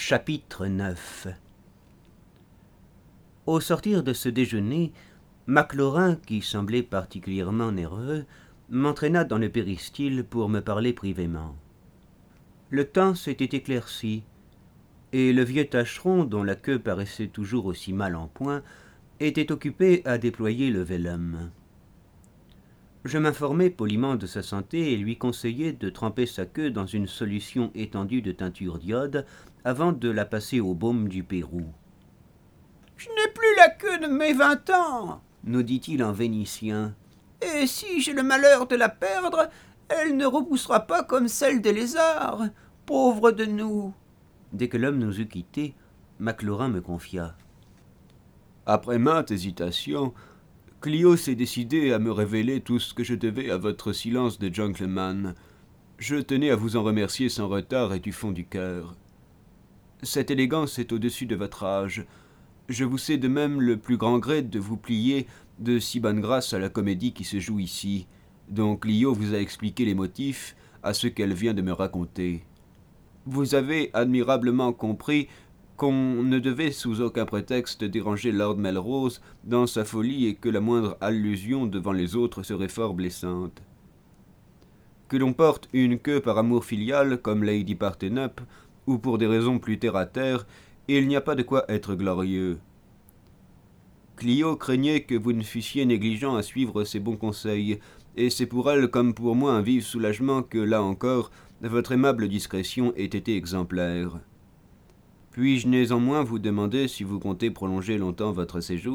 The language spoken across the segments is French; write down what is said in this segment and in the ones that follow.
Chapitre 9. Au sortir de ce déjeuner, Maclaurin, qui semblait particulièrement nerveux, m'entraîna dans le péristyle pour me parler privément. Le temps s'était éclairci, et le vieux tâcheron, dont la queue paraissait toujours aussi mal en point, était occupé à déployer le vellum. Je m'informai poliment de sa santé et lui conseillai de tremper sa queue dans une solution étendue de teinture d'iode avant de la passer au baume du Pérou. « Je n'ai plus la queue de mes 20 ans, nous dit-il en vénitien. Et si j'ai le malheur de la perdre, elle ne repoussera pas comme celle des lézards. Pauvre de nous !» Dès que l'homme nous eut quittés, Maclaurin me confia. Après maintes hésitations, Clio s'est décidé à me révéler tout ce que je devais à votre silence de gentleman. Je tenais à vous en remercier sans retard et du fond du cœur. Cette élégance est au-dessus de votre âge. Je vous sais de même le plus grand gré de vous plier de si bonne grâce à la comédie qui se joue ici, dont Clio vous a expliqué les motifs à ce qu'elle vient de me raconter. Vous avez admirablement compris qu'on ne devait sous aucun prétexte déranger Lord Melrose dans sa folie et que la moindre allusion devant les autres serait fort blessante. Que l'on porte une queue par amour filial comme Lady Parthenop, ou pour des raisons plus terre-à-terre, il n'y a pas de quoi être glorieux. Clio craignait que vous ne fussiez négligent à suivre ses bons conseils, et c'est pour elle comme pour moi un vif soulagement que, là encore, votre aimable discrétion ait été exemplaire. Puis-je néanmoins vous demander si vous comptez prolonger longtemps votre séjour ?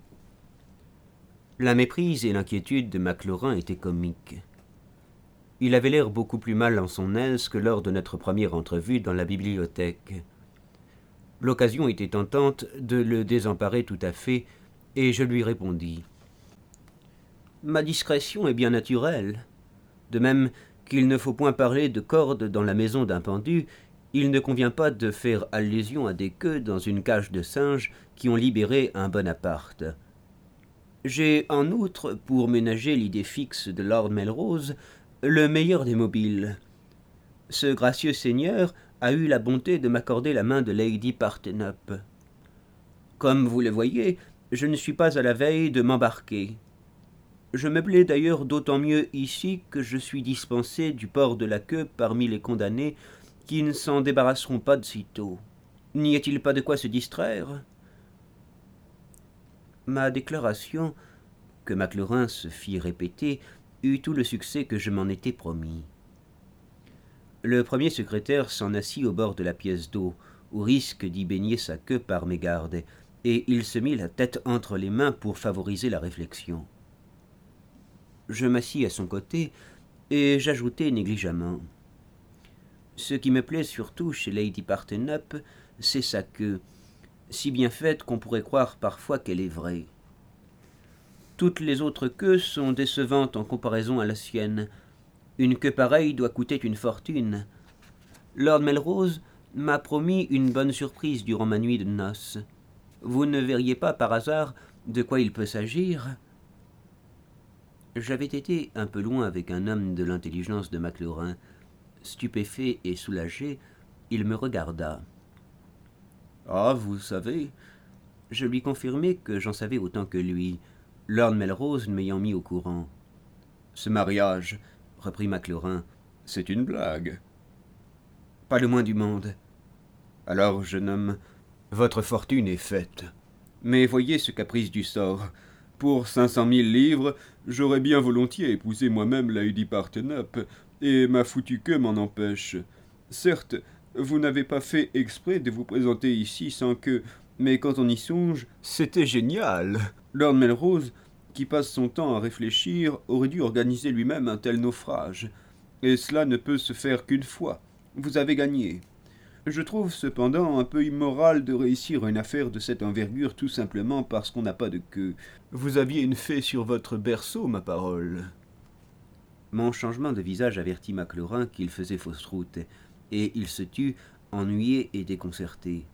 La méprise et l'inquiétude de Maclaurin étaient comiques. Il avait l'air beaucoup plus mal en son aise que lors de notre première entrevue dans la bibliothèque. L'occasion était tentante de le désemparer tout à fait, et je lui répondis. Ma discrétion est bien naturelle. De même qu'il ne faut point parler de cordes dans la maison d'un pendu, il ne convient pas de faire allusion à des queues dans une cage de singes qui ont libéré un Bonaparte. J'ai en outre, pour ménager l'idée fixe de Lord Melrose, le meilleur des mobiles. Ce gracieux seigneur a eu la bonté de m'accorder la main de Lady Parthenop. Comme vous le voyez, je ne suis pas à la veille de m'embarquer. Je me plais d'ailleurs d'autant mieux ici que je suis dispensé du port de la queue parmi les condamnés qui ne s'en débarrasseront pas de sitôt. N'y a-t-il pas de quoi se distraire ? Ma déclaration, que Maclaurin se fit répéter, eut tout le succès que je m'en étais promis. Le premier secrétaire s'en assit au bord de la pièce d'eau, au risque d'y baigner sa queue par mégarde, et il se mit la tête entre les mains pour favoriser la réflexion. Je m'assis à son côté, et j'ajoutai négligemment. Ce qui me plaît surtout chez Lady Parthenop, c'est sa queue, si bien faite qu'on pourrait croire parfois qu'elle est vraie. Toutes les autres queues sont décevantes en comparaison à la sienne. Une queue pareille doit coûter une fortune. Lord Melrose m'a promis une bonne surprise durant ma nuit de noces. Vous ne verriez pas par hasard de quoi il peut s'agir ? J'avais été un peu loin avec un homme de l'intelligence de Maclaurin. Stupéfait et soulagé, il me regarda. « Ah, vous savez ?» Je lui confirmai que j'en savais autant que lui, Lord Melrose m'ayant mis au courant. « Ce mariage, » reprit Maclaurin, « c'est une blague. »« Pas le moins du monde. »« Alors, jeune homme, votre fortune est faite. Mais voyez ce caprice du sort. Pour 500 000 livres, j'aurais bien volontiers épousé moi-même Lady Parthenop, et ma foutue queue m'en empêche. Certes, vous n'avez pas fait exprès de vous présenter ici sans que... Mais quand on y songe, c'était génial. Lord Melrose, qui passe son temps à réfléchir, aurait dû organiser lui-même un tel naufrage. Et cela ne peut se faire qu'une fois. Vous avez gagné. Je trouve cependant un peu immoral de réussir une affaire de cette envergure tout simplement parce qu'on n'a pas de queue. Vous aviez une fée sur votre berceau, ma parole. Mon changement de visage avertit Maclaurin qu'il faisait fausse route, et il se tut, ennuyé et déconcerté.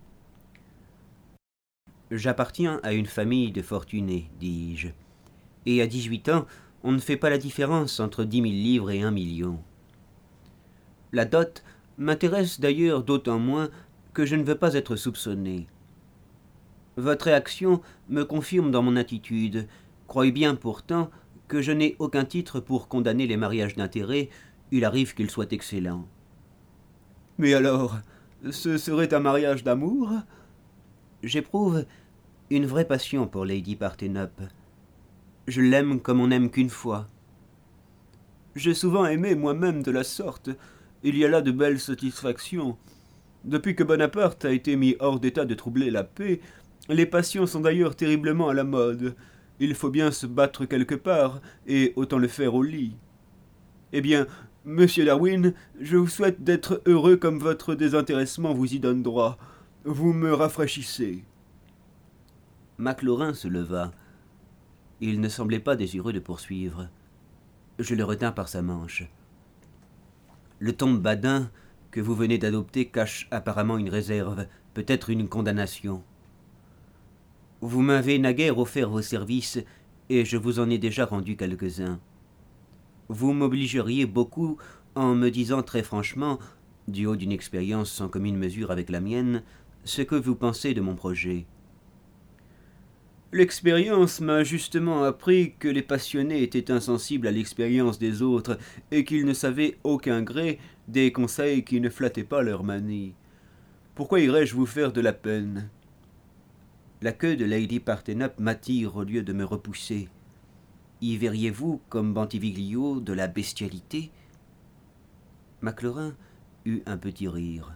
« J'appartiens à une famille de fortunés, dis-je, et à 18 ans, on ne fait pas la différence entre 10 000 livres et 1 million. La dot m'intéresse d'ailleurs d'autant moins que je ne veux pas être soupçonné. Votre réaction me confirme dans mon attitude. Croyez bien pourtant que je n'ai aucun titre pour condamner les mariages d'intérêt, il arrive qu'ils soient excellents. Mais alors, ce serait un mariage d'amour? J'éprouve une vraie passion pour Lady Parthenop. Je l'aime comme on n'aime qu'une fois. J'ai souvent aimé moi-même de la sorte. Il y a là de belles satisfactions. Depuis que Bonaparte a été mis hors d'état de troubler la paix, les passions sont d'ailleurs terriblement à la mode. Il faut bien se battre quelque part, et autant le faire au lit. Eh bien, monsieur Darwin, je vous souhaite d'être heureux comme votre désintéressement vous y donne droit. Vous me rafraîchissez. McLaurin se leva. Il ne semblait pas désireux de poursuivre. Je le retins par sa manche. Le ton badin que vous venez d'adopter cache apparemment une réserve, peut-être une condamnation. Vous m'avez naguère offert vos services, et je vous en ai déjà rendu quelques-uns. Vous m'obligeriez beaucoup en me disant très franchement, du haut d'une expérience sans commune mesure avec la mienne, ce que vous pensez de mon projet. L'expérience m'a justement appris que les passionnés étaient insensibles à l'expérience des autres et qu'ils ne savaient aucun gré des conseils qui ne flattaient pas leur manie. Pourquoi irais-je vous faire de la peine? La queue de Lady Parthenop m'attire au lieu de me repousser. Y verriez-vous, comme Bentiviglio, de la bestialité? McLaurin eut un petit rire.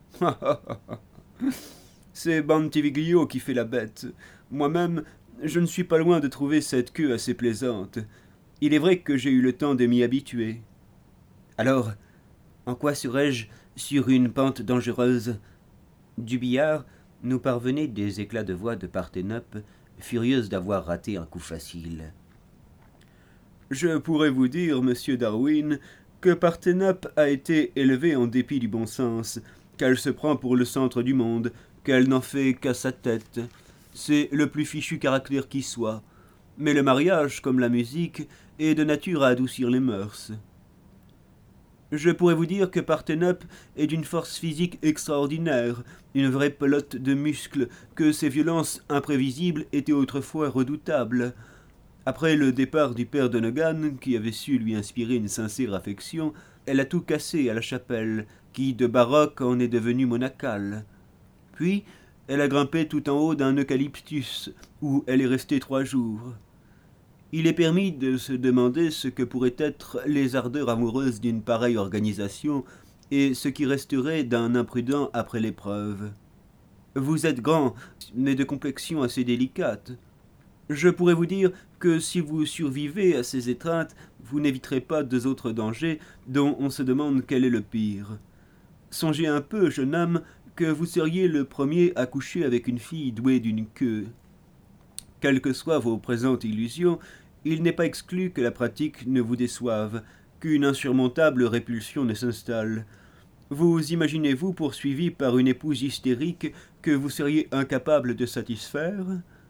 C'est Bentiviglio qui fait la bête. Moi-même, je ne suis pas loin de trouver cette queue assez plaisante. Il est vrai que j'ai eu le temps de m'y habituer. Alors, en quoi serais-je sur une pente dangereuse? Du billard nous parvenaient des éclats de voix de Parthenop, furieuse d'avoir raté un coup facile. Je pourrais vous dire, monsieur Darwin, que Parthenop a été élevée en dépit du bon sens, qu'elle se prend pour le centre du monde, qu'elle n'en fait qu'à sa tête. C'est le plus fichu caractère qui soit. Mais le mariage, comme la musique, est de nature à adoucir les mœurs. Je pourrais vous dire que Parthenop est d'une force physique extraordinaire, une vraie pelote de muscles, que ses violences imprévisibles étaient autrefois redoutables. Après le départ du père Donegan, qui avait su lui inspirer une sincère affection, elle a tout cassé à la chapelle, qui de baroque en est devenue monacale. Puis, elle a grimpé tout en haut d'un eucalyptus, où elle est restée 3 jours. Il est permis de se demander ce que pourraient être les ardeurs amoureuses d'une pareille organisation, et ce qui resterait d'un imprudent après l'épreuve. Vous êtes grand, mais de complexion assez délicate. Je pourrais vous dire que si vous survivez à ces étreintes, vous n'éviterez pas 2 autres dangers dont on se demande quel est le pire. Songez un peu, jeune homme, que vous seriez le premier à coucher avec une fille douée d'une queue. Quelles que soient vos présentes illusions, il n'est pas exclu que la pratique ne vous déçoive, qu'une insurmontable répulsion ne s'installe. Vous imaginez-vous poursuivi par une épouse hystérique que vous seriez incapable de satisfaire?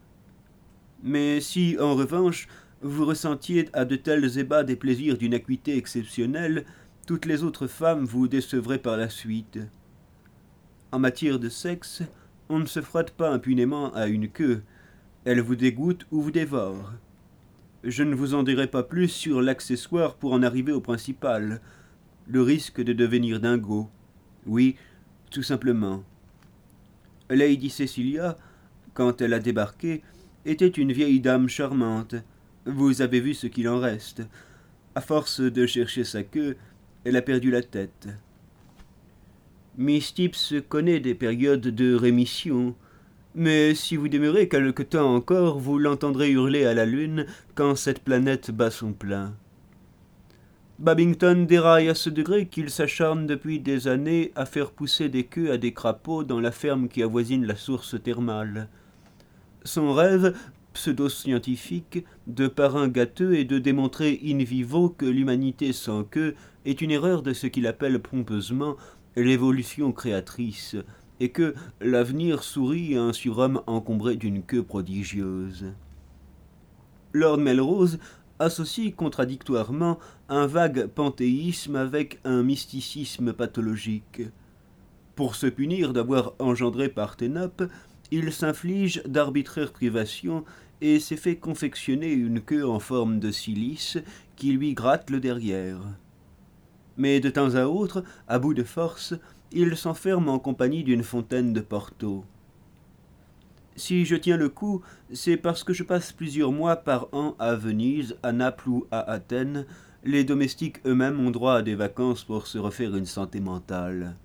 Mais si, en revanche, vous ressentiez à de tels ébats des plaisirs d'une acuité exceptionnelle, toutes les autres femmes vous décevraient par la suite. En matière de sexe, on ne se frotte pas impunément à une queue. Elle vous dégoûte ou vous dévore. Je ne vous en dirai pas plus sur l'accessoire pour en arriver au principal, le risque de devenir dingo. Oui, tout simplement. Lady Cecilia, quand elle a débarqué, était une vieille dame charmante. Vous avez vu ce qu'il en reste. À force de chercher sa queue, elle a perdu la tête. Miss Tips connaît des périodes de rémission, mais si vous demeurez quelque temps encore, vous l'entendrez hurler à la lune quand cette planète bat son plein. Babington déraille à ce degré qu'il s'acharne depuis des années à faire pousser des queues à des crapauds dans la ferme qui avoisine la source thermale. Son rêve, pseudo-scientifique, de parrain gâteux est de démontrer in vivo que l'humanité sans queue est une erreur de ce qu'il appelle pompeusement l'évolution créatrice, et que l'avenir sourit à un surhomme encombré d'une queue prodigieuse. Lord Melrose associe contradictoirement un vague panthéisme avec un mysticisme pathologique. Pour se punir d'avoir engendré Parthénope, il s'inflige d'arbitraires privations et s'est fait confectionner une queue en forme de cilice qui lui gratte le derrière. Mais de temps à autre, à bout de force, il s'enferme en compagnie d'une fontaine de Porto. Si je tiens le coup, c'est parce que je passe plusieurs mois par an à Venise, à Naples ou à Athènes. Les domestiques eux-mêmes ont droit à des vacances pour se refaire une santé mentale.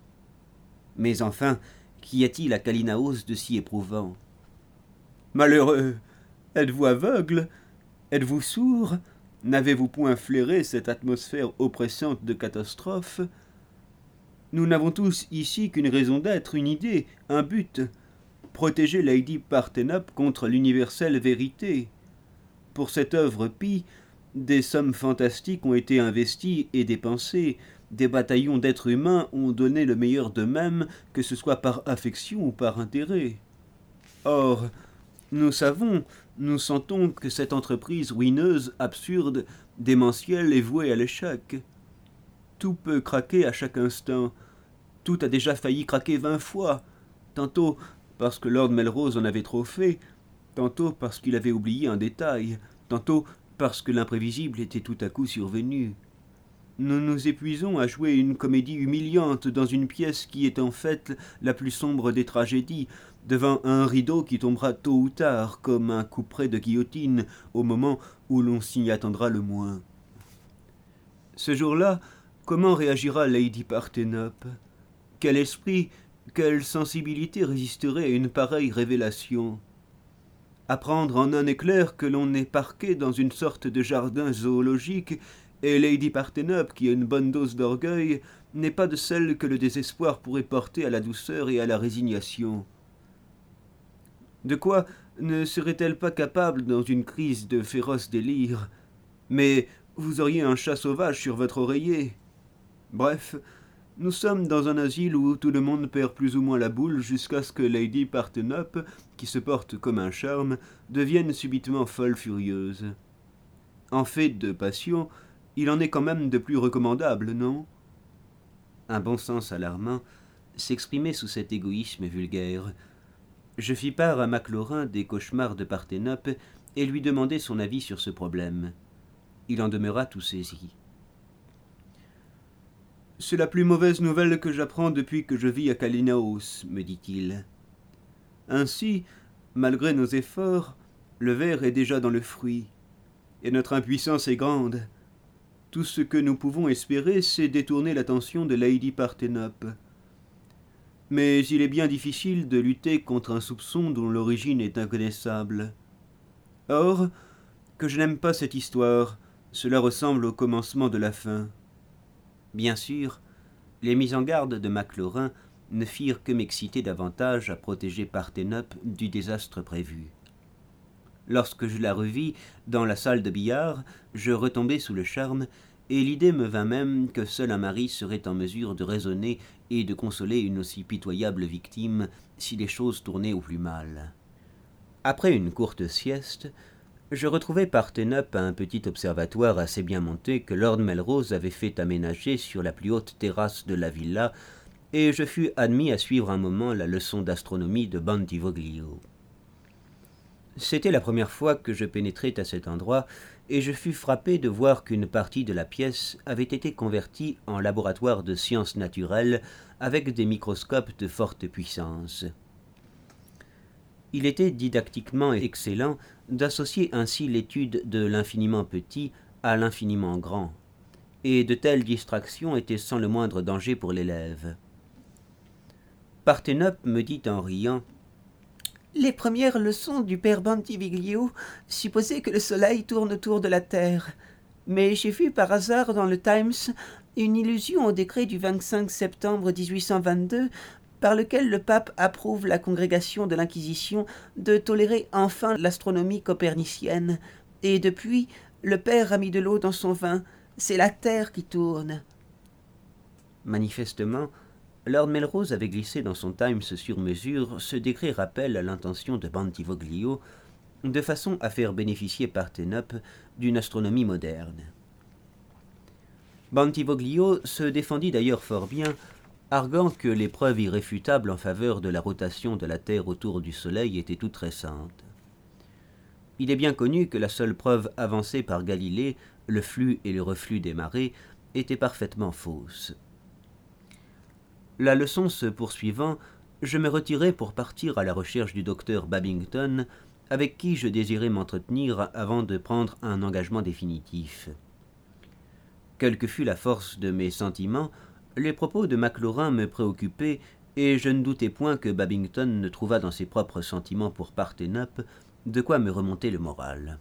Mais enfin, qu'y a-t-il à Kalinaos de si éprouvant? Malheureux, êtes-vous aveugle? Êtes-vous sourd? N'avez-vous point flairé cette atmosphère oppressante de catastrophe? Nous n'avons tous ici qu'une raison d'être, une idée, un but. Protéger Lady Parthénope contre l'universelle vérité. Pour cette œuvre pie, des sommes fantastiques ont été investies et dépensées. Des bataillons d'êtres humains ont donné le meilleur d'eux-mêmes, que ce soit par affection ou par intérêt. Or, nous savons, nous sentons que cette entreprise ruineuse, absurde, démentielle est vouée à l'échec. Tout peut craquer à chaque instant. Tout a déjà failli craquer 20 fois. Tantôt parce que Lord Melrose en avait trop fait, tantôt parce qu'il avait oublié un détail, tantôt parce que l'imprévisible était tout à coup survenu. Nous nous épuisons à jouer une comédie humiliante dans une pièce qui est en fait la plus sombre des tragédies, devant un rideau qui tombera tôt ou tard, comme un couperet de guillotine, au moment où l'on s'y attendra le moins. Ce jour-là, comment réagira Lady Parthénope? Quel esprit, quelle sensibilité résisterait à une pareille révélation? Apprendre en un éclair que l'on est parqué dans une sorte de jardin zoologique, et Lady Parthénope, qui a une bonne dose d'orgueil, n'est pas de celle que le désespoir pourrait porter à la douceur et à la résignation. De quoi ne serait-elle pas capable dans une crise de féroce délire? Mais vous auriez un chat sauvage sur votre oreiller. Bref, nous sommes dans un asile où tout le monde perd plus ou moins la boule jusqu'à ce que Lady Parthénope, qui se porte comme un charme, devienne subitement folle furieuse. En fait de passion, il en est quand même de plus recommandable, non? Un bon sens alarmant s'exprimait sous cet égoïsme vulgaire. Je fis part à Maclaurin des cauchemars de Parthénope et lui demandai son avis sur ce problème. Il en demeura tout saisi. « C'est la plus mauvaise nouvelle que j'apprends depuis que je vis à Kalinaos, me dit-il. Ainsi, malgré nos efforts, le ver est déjà dans le fruit, et notre impuissance est grande. Tout ce que nous pouvons espérer, c'est détourner l'attention de Lady Parthénope. Mais il est bien difficile de lutter contre un soupçon dont l'origine est inconnaissable. Or, que je n'aime pas cette histoire, cela ressemble au commencement de la fin. » Bien sûr, les mises en garde de Maclaurin ne firent que m'exciter davantage à protéger Parthénope du désastre prévu. Lorsque je la revis dans la salle de billard, je retombai sous le charme, et l'idée me vint même que seul un mari serait en mesure de raisonner et de consoler une aussi pitoyable victime si les choses tournaient au plus mal. Après une courte sieste, je retrouvai Parthénope à un petit observatoire assez bien monté que Lord Melrose avait fait aménager sur la plus haute terrasse de la villa, et je fus admis à suivre un moment la leçon d'astronomie de Bentivoglio. C'était la première fois que je pénétrais à cet endroit, et je fus frappé de voir qu'une partie de la pièce avait été convertie en laboratoire de sciences naturelles avec des microscopes de forte puissance. Il était didactiquement excellent d'associer ainsi l'étude de l'infiniment petit à l'infiniment grand, et de telles distractions étaient sans le moindre danger pour l'élève. Parthénope me dit en riant: « Les premières leçons du père Bentivoglio supposaient que le soleil tourne autour de la Terre, mais j'ai vu par hasard dans le Times une illusion au décret du 25 septembre 1822 par lequel le pape approuve la congrégation de l'Inquisition de tolérer enfin l'astronomie copernicienne, et depuis, le père a mis de l'eau dans son vin, c'est la Terre qui tourne. » Manifestement, Lord Melrose avait glissé dans son Times sur mesure ce décret rappel à l'intention de Bentivoglio, de façon à faire bénéficier Parthénope d'une astronomie moderne. Bentivoglio se défendit d'ailleurs fort bien arguant que les preuves irréfutables en faveur de la rotation de la Terre autour du Soleil étaient toutes récentes. Il est bien connu que la seule preuve avancée par Galilée, le flux et le reflux des marées, était parfaitement fausse. La leçon se poursuivant, je me retirai pour partir à la recherche du docteur Babington, avec qui je désirais m'entretenir avant de prendre un engagement définitif. Quelle que fût la force de mes sentiments, les propos de Maclaurin me préoccupaient, et je ne doutais point que Babington ne trouvât dans ses propres sentiments pour Parthénope de quoi me remonter le moral.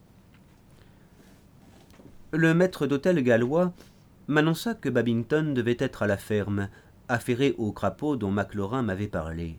Le maître d'hôtel gallois m'annonça que Babington devait être à la ferme, affairé au crapaud dont Maclaurin m'avait parlé.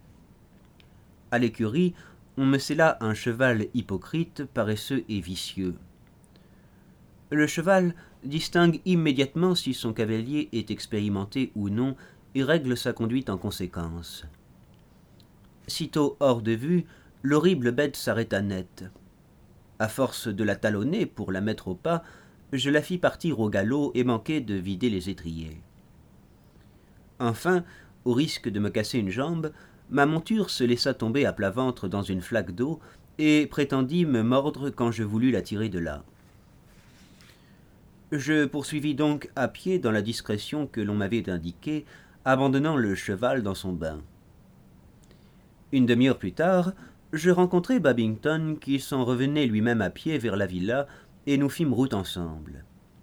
À l'écurie, on me scella un cheval hypocrite, paresseux et vicieux. Le cheval distingue immédiatement si son cavalier est expérimenté ou non et règle sa conduite en conséquence. Sitôt hors de vue, l'horrible bête s'arrêta net. À force de la talonner pour la mettre au pas, je la fis partir au galop et manquai de vider les étriers. Enfin, au risque de me casser une jambe, ma monture se laissa tomber à plat ventre dans une flaque d'eau et prétendit me mordre quand je voulus la tirer de là. Je poursuivis donc à pied dans la discrétion que l'on m'avait indiquée, abandonnant le cheval dans son bain. Une demi-heure plus tard, je rencontrai Babington qui s'en revenait lui-même à pied vers la villa et nous fîmes route ensemble.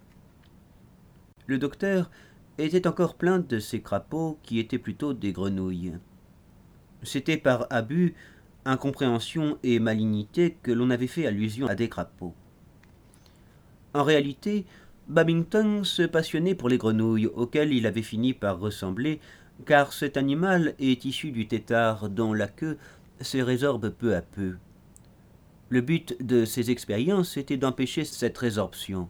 Le docteur était encore plein de ces crapauds qui étaient plutôt des grenouilles. C'était par abus, incompréhension et malignité que l'on avait fait allusion à des crapauds. En réalité, Babington se passionnait pour les grenouilles, auxquelles il avait fini par ressembler, car cet animal est issu du tétard dont la queue se résorbe peu à peu. Le but de ces expériences était d'empêcher cette résorption.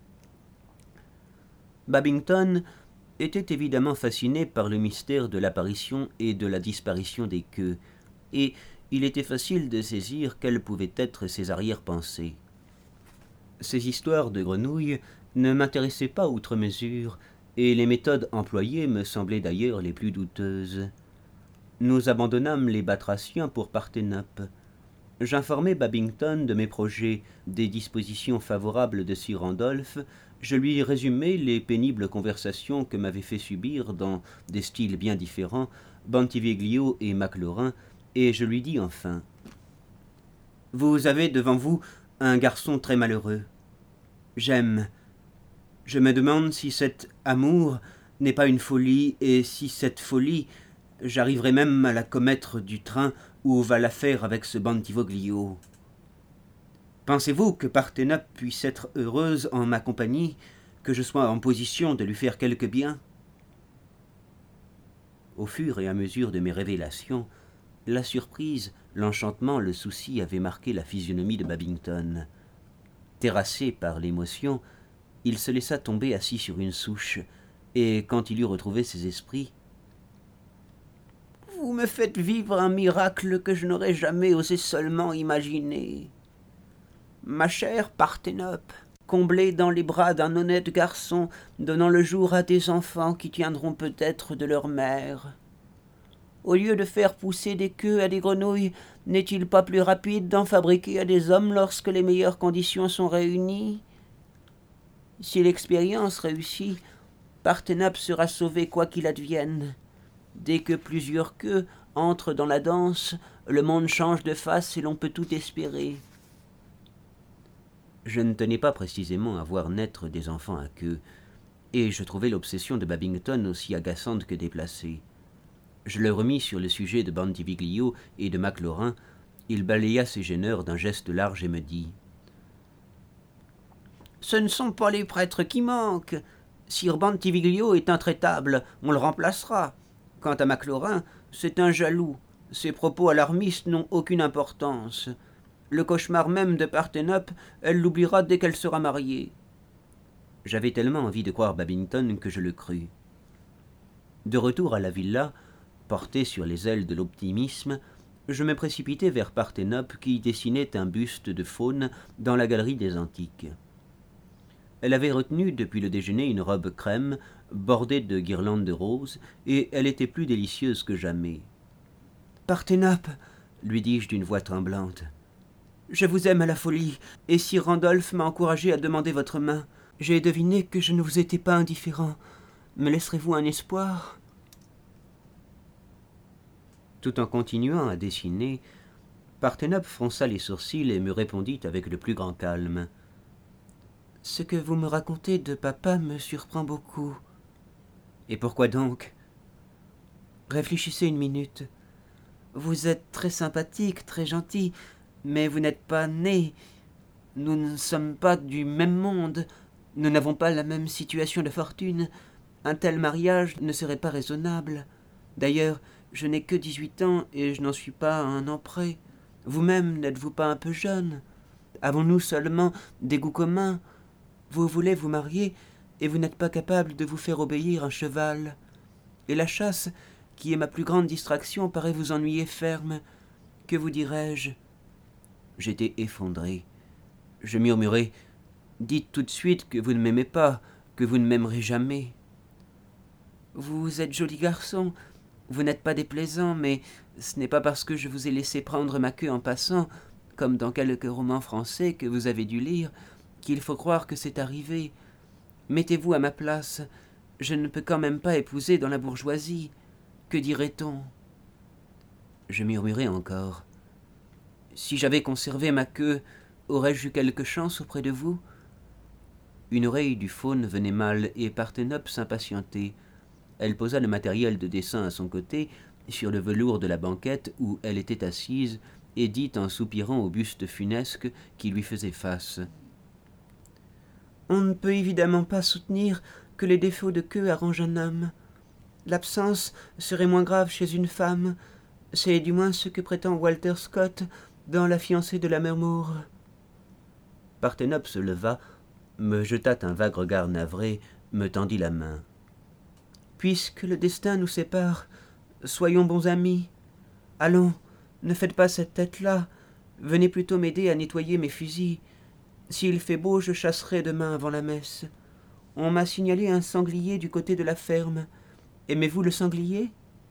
Babington était évidemment fasciné par le mystère de l'apparition et de la disparition des queues, et il était facile de saisir quelles pouvaient être ses arrière-pensées. Ces histoires de grenouilles ne m'intéressaient pas outre mesure, et les méthodes employées me semblaient d'ailleurs les plus douteuses. Nous abandonnâmes les batraciens pour Parthénope. J'informai Babington de mes projets, des dispositions favorables de Sir Randolph. Je lui résumai les pénibles conversations que m'avaient fait subir, dans des styles bien différents, Bentivoglio et Maclaurin, et je lui dis enfin « Vous avez devant vous un garçon très malheureux. J'aime. Je me demande si cet amour n'est pas une folie, et si cette folie, j'arriverai même à la commettre du train où va l'affaire avec ce Bentivoglio. Pensez-vous que Parthénope puisse être heureuse en ma compagnie, que je sois en position de lui faire quelque bien ?» Au fur et à mesure de mes révélations, la surprise, l'enchantement, le souci avaient marqué la physionomie de Babington. Terrassé par l'émotion, il se laissa tomber assis sur une souche, et quand il eut retrouvé ses esprits, « Vous me faites vivre un miracle que je n'aurais jamais osé seulement imaginer. Ma chère Parthénope, comblée dans les bras d'un honnête garçon, donnant le jour à des enfants qui tiendront peut-être de leur mère. Au lieu de faire pousser des queues à des grenouilles, n'est-il pas plus rapide d'en fabriquer à des hommes lorsque les meilleures conditions sont réunies? Si l'expérience réussit, Parthénope sera sauvée quoi qu'il advienne. Dès que plusieurs queues entrent dans la danse, le monde change de face et l'on peut tout espérer. » Je ne tenais pas précisément à voir naître des enfants à queue, et je trouvais l'obsession de Babington aussi agaçante que déplacée. Je le remis sur le sujet de Bentivoglio et de Maclaurin. Il balaya ses gêneurs d'un geste large et me dit « Ce ne sont pas les prêtres qui manquent. Sir Bentivoglio est intraitable, on le remplacera. Quant à Maclaurin, c'est un jaloux. Ses propos alarmistes n'ont aucune importance. Le cauchemar même de Parthénope, elle l'oubliera dès qu'elle sera mariée. » J'avais tellement envie de croire Babington que je le crus. De retour à la villa, porté sur les ailes de l'optimisme, je me précipitai vers Parthénope qui dessinait un buste de faune dans la galerie des antiques. Elle avait retenu depuis le déjeuner une robe crème, bordée de guirlandes de roses, et elle était plus délicieuse que jamais. « Parthénope, lui dis-je d'une voix tremblante, je vous aime à la folie, et Sir Randolph m'a encouragé à demander votre main. J'ai deviné que je ne vous étais pas indifférent. Me laisserez-vous un espoir ?» Tout en continuant à dessiner, Parthénope fronça les sourcils et me répondit avec le plus grand calme. « Ce que vous me racontez de papa me surprend beaucoup. »« Et pourquoi donc ?» ?»« Réfléchissez une minute. Vous êtes très sympathique, très gentil, mais vous n'êtes pas né. Nous ne sommes pas du même monde. Nous n'avons pas la même situation de fortune. Un tel mariage ne serait pas raisonnable. D'ailleurs, je n'ai que 18 ans et je n'en suis pas à un an près. Vous-même, n'êtes-vous pas un peu jeune? Avons-nous seulement des goûts communs? Vous voulez vous marier et vous n'êtes pas capable de vous faire obéir un cheval. Et la chasse, qui est ma plus grande distraction, paraît vous ennuyer ferme. Que vous dirais-je? » J'étais effondré. Je murmurai « Dites tout de suite que vous ne m'aimez pas, que vous ne m'aimerez jamais. » « Vous êtes joli garçon. Vous n'êtes pas déplaisant, mais ce n'est pas parce que je vous ai laissé prendre ma queue en passant, comme dans quelques romans français que vous avez dû lire, qu'il faut croire que c'est arrivé. Mettez-vous à ma place. Je ne peux quand même pas épouser dans la bourgeoisie. Que dirait-on » Je murmurai encore. « Si j'avais conservé ma queue, aurais-je eu quelque chance auprès de vous ?» Une oreille du faune venait mal et Parthénope s'impatientait. Elle posa le matériel de dessin à son côté, sur le velours de la banquette où elle était assise, et dit en soupirant au buste funesque qui lui faisait face. « On ne peut évidemment pas soutenir que les défauts de queue arrangent un homme. L'absence serait moins grave chez une femme. C'est du moins ce que prétend Walter Scott dans La fiancée de la mer Moore. » Parthénope se leva, me jeta un vague regard navré, me tendit la main. « Puisque le destin nous sépare, soyons bons amis. Allons, ne faites pas cette tête-là. Venez plutôt m'aider à nettoyer mes fusils. S'il fait beau, je chasserai demain avant la messe. On m'a signalé un sanglier du côté de la ferme. Aimez-vous le sanglier ?»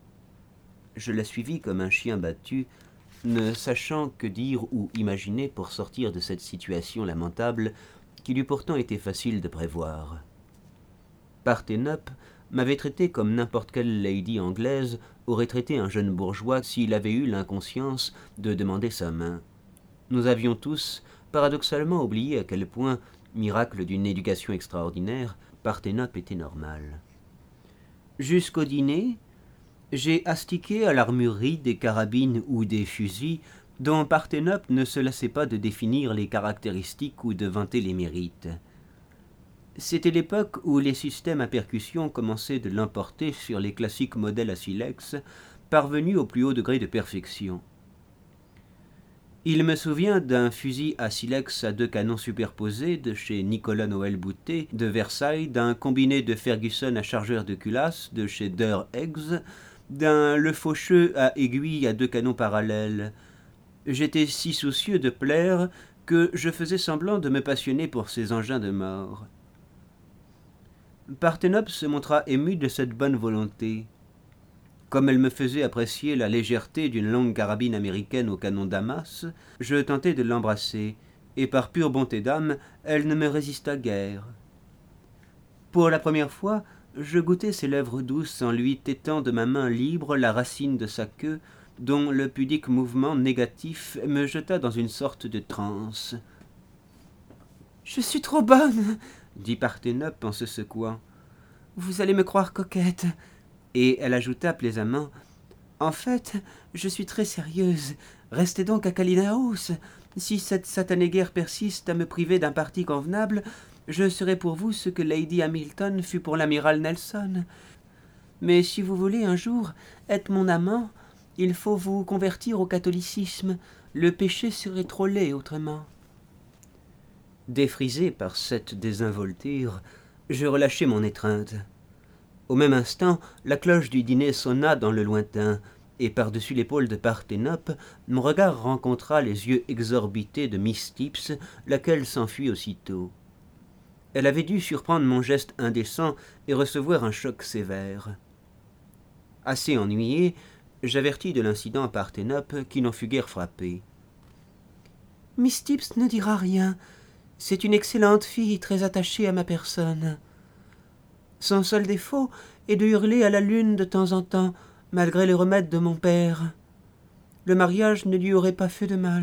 Je la suivis comme un chien battu, ne sachant que dire ou imaginer pour sortir de cette situation lamentable qu'il eût pourtant été facile de prévoir. Parthénope m'avait traité comme n'importe quelle lady anglaise aurait traité un jeune bourgeois s'il avait eu l'inconscience de demander sa main. Nous avions tous paradoxalement oublié à quel point, miracle d'une éducation extraordinaire, Parthénope était normal. Jusqu'au dîner, j'ai astiqué à l'armurerie des carabines ou des fusils dont Parthénope ne se lassait pas de définir les caractéristiques ou de vanter les mérites. C'était l'époque où les systèmes à percussion commençaient de l'emporter sur les classiques modèles à silex, parvenus au plus haut degré de perfection. Il me souvient d'un fusil à silex à 2 canons superposés de chez Nicolas Noël Boutet de Versailles, d'un combiné de Ferguson à chargeur de culasse de chez Der Eggs, d'un Le Faucheux à aiguille à 2 canons parallèles. J'étais si soucieux de plaire que je faisais semblant de me passionner pour ces engins de mort. Parthénope se montra émue de cette bonne volonté. Comme elle me faisait apprécier la légèreté d'une longue carabine américaine au canon Damas, je tentai de l'embrasser, et par pure bonté d'âme, elle ne me résista guère. Pour la première fois, je goûtai ses lèvres douces en lui tétant de ma main libre la racine de sa queue, dont le pudique mouvement négatif me jeta dans une sorte de transe. « Je suis trop bonne !» dit Parthénope en se secouant. « Vous allez me croire coquette. » Et elle ajouta plaisamment. « En fait, je suis très sérieuse. Restez donc à Kalina House. Si cette satanée guerre persiste à me priver d'un parti convenable, je serai pour vous ce que Lady Hamilton fut pour l'amiral Nelson. Mais si vous voulez un jour être mon amant, il faut vous convertir au catholicisme. Le péché serait trop laid autrement. » Défrisé par cette désinvolture, je relâchai mon étreinte. Au même instant, la cloche du dîner sonna dans le lointain, et par-dessus l'épaule de Parthénope, mon regard rencontra les yeux exorbités de Miss Tips, laquelle s'enfuit aussitôt. Elle avait dû surprendre mon geste indécent et recevoir un choc sévère. Assez ennuyé, j'avertis de l'incident Parthénope, qui n'en fut guère frappée. « Miss Tibbs ne dira rien. C'est une excellente fille, très attachée à ma personne. Son seul défaut est de hurler à la lune de temps en temps, malgré les remèdes de mon père. Le mariage ne lui aurait pas fait de mal. »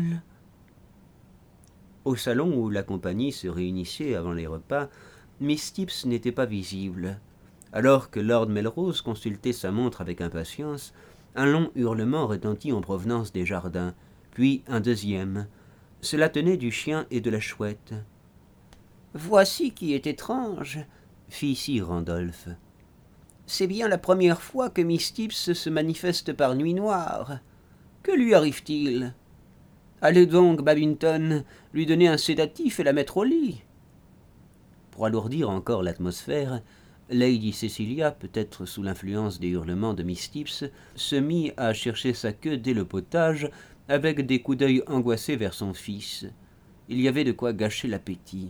Au salon où la compagnie se réunissait avant les repas, Miss Tibbs n'était pas visible. Alors que Lord Melrose consultait sa montre avec impatience, un long hurlement retentit en provenance des jardins, puis un deuxième. Cela tenait du chien et de la chouette. « Voici qui est étrange, » fit sir Randolph. « C'est bien la première fois que Miss Tibbs se manifeste par nuit noire. Que lui arrive-t-il ? Allez donc, Babington, lui donner un sédatif et la mettre au lit. » Pour alourdir encore l'atmosphère, Lady Cecilia, peut-être sous l'influence des hurlements de Miss Tibbs, se mit à chercher sa queue dès le potage, avec des coups d'œil angoissés vers son fils. Il y avait de quoi gâcher l'appétit.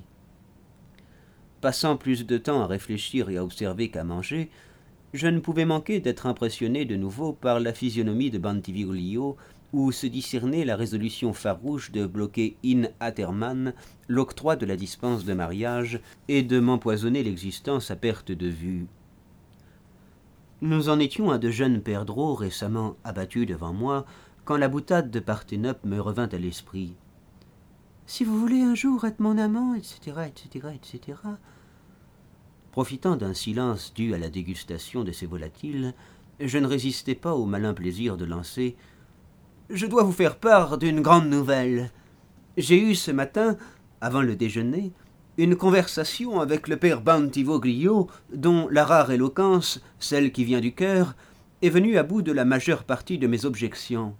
Passant plus de temps à réfléchir et à observer qu'à manger, je ne pouvais manquer d'être impressionné de nouveau par la physionomie de Bentivoglio, où se discernait la résolution farouche de bloquer in aeternam l'octroi de la dispense de mariage et de m'empoisonner l'existence à perte de vue. Nous en étions à de jeunes perdreaux récemment abattus devant moi, quand la boutade de Parthénope me revint à l'esprit. « Si vous voulez un jour être mon amant, etc., etc., etc. » Profitant d'un silence dû à la dégustation de ces volatiles, je ne résistais pas au malin plaisir de lancer « Je dois vous faire part d'une grande nouvelle. J'ai eu ce matin, avant le déjeuner, une conversation avec le père Bentivoglio, dont la rare éloquence, celle qui vient du cœur, est venue à bout de la majeure partie de mes objections.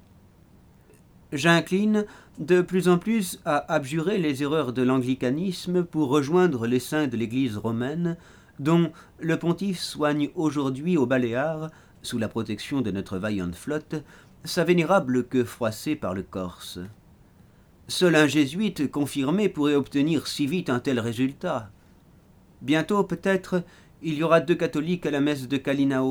J'incline de plus en plus à abjurer les erreurs de l'anglicanisme pour rejoindre les saints de l'Église romaine, dont le pontife soigne aujourd'hui aux Baléares, sous la protection de notre vaillante flotte, sa vénérable queue froissée par le Corse. Seul un jésuite confirmé pourrait obtenir si vite un tel résultat. Bientôt, peut-être, il y aura 2 catholiques à la messe de Kalinaos. »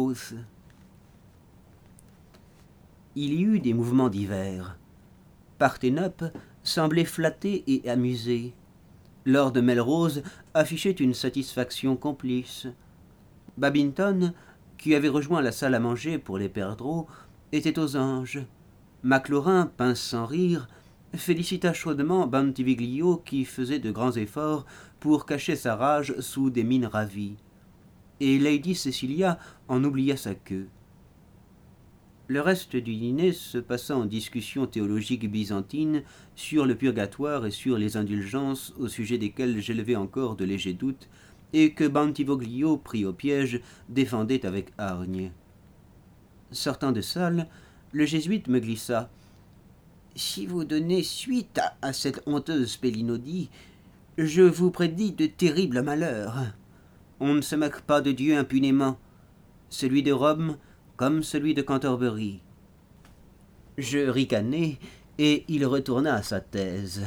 Il y eut des mouvements divers. Parthénope semblait flatté et amusé. Lord Melrose affichait une satisfaction complice. Babington, qui avait rejoint la salle à manger pour les perdreaux, était aux anges. Maclaurin, pince sans rire, félicita chaudement Bentivoglio qui faisait de grands efforts pour cacher sa rage sous des mines ravies. Et Lady Cecilia en oublia sa queue. Le reste du dîner se passa en discussions théologiques byzantines sur le purgatoire et sur les indulgences au sujet desquelles j'élevais encore de légers doutes et que Bentivoglio, pris au piège, défendait avec hargne. Sortant de salle, le jésuite me glissa « Si vous donnez suite à cette honteuse pélinodie, je vous prédis de terribles malheurs. On ne se moque pas de Dieu impunément. Celui de Rome comme celui de Canterbury. » Je ricanai, et il retourna à sa thèse.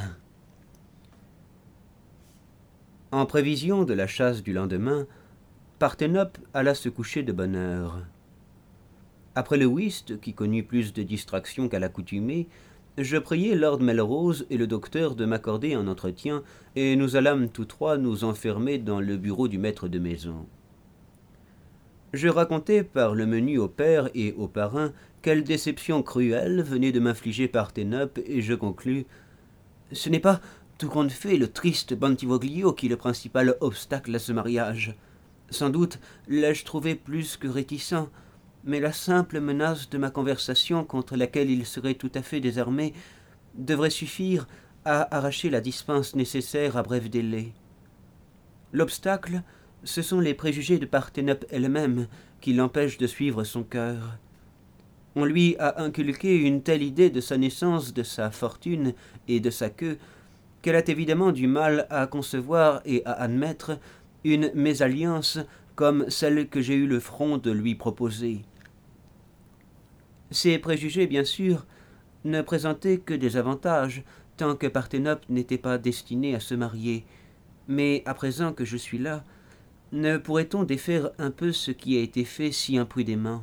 En prévision de la chasse du lendemain, Parthénope alla se coucher de bonne heure. Après le whist, qui connut plus de distraction qu'à l'accoutumée, je priai Lord Melrose et le docteur de m'accorder un entretien, et nous allâmes tous trois nous enfermer dans le bureau du maître de maison. Je racontai par le menu au père et au parrain quelle déception cruelle venait de m'infliger Parthénope, et je conclus « Ce n'est pas, tout compte fait, le triste Bentivoglio qui est le principal obstacle à ce mariage. Sans doute l'ai-je trouvé plus que réticent, mais la simple menace de ma conversation contre laquelle il serait tout à fait désarmé devrait suffire à arracher la dispense nécessaire à bref délai. L'obstacle, ce sont les préjugés de Parthénope elle-même qui l'empêchent de suivre son cœur. On lui a inculqué une telle idée de sa naissance, de sa fortune et de sa queue, qu'elle a évidemment du mal à concevoir et à admettre une mésalliance comme celle que j'ai eu le front de lui proposer. Ces préjugés, bien sûr, ne présentaient que des avantages, tant que Parthénope n'était pas destinée à se marier, Mais à présent que je suis là, ne pourrait-on défaire un peu ce qui a été fait si imprudemment?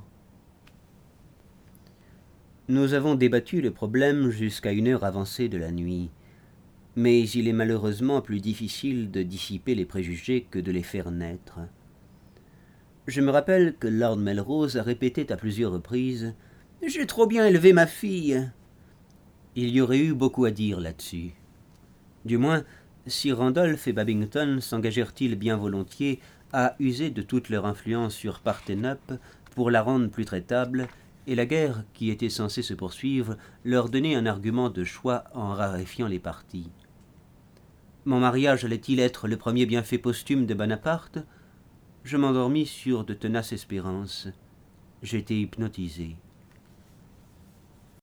Nous avons débattu le problème jusqu'à une heure avancée de la nuit, mais il est malheureusement plus difficile de dissiper les préjugés que de les faire naître. Je me rappelle que Lord Melrose a répété à plusieurs reprises « J'ai trop bien élevé ma fille ». Il y aurait eu beaucoup à dire là-dessus. Du moins, Sir Randolph et Babington s'engagèrent-ils bien volontiers à user de toute leur influence sur Parthenop pour la rendre plus traitable, et la guerre, qui était censée se poursuivre, leur donnait un argument de choix en raréfiant les parties. Mon mariage allait-il être le premier bienfait posthume de Bonaparte? Je m'endormis sur de tenaces espérances. J'étais hypnotisé.